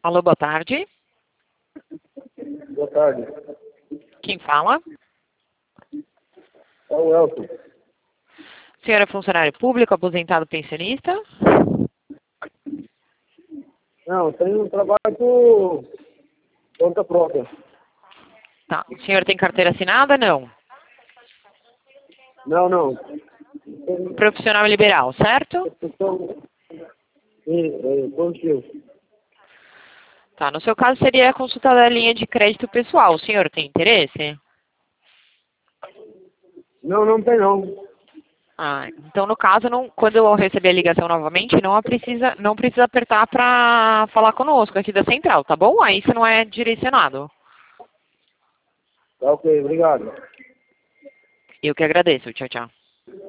Alô, boa tarde. Boa tarde. Quem fala? É o Elton. O senhor é funcionário público, aposentado, pensionista? Não, tenho um trabalho por conta própria. Tá. O senhor tem carteira assinada? Não. Não. Profissional liberal, certo? Positivo. Tá. No seu caso, seria a consulta da linha de crédito pessoal. O senhor tem interesse? Não tem não. Ah, então no caso, quando eu receber a ligação novamente, não precisa apertar para falar conosco aqui da central, tá bom? Aí isso não é direcionado. Tá ok, obrigado. Eu que agradeço. Tchau, tchau.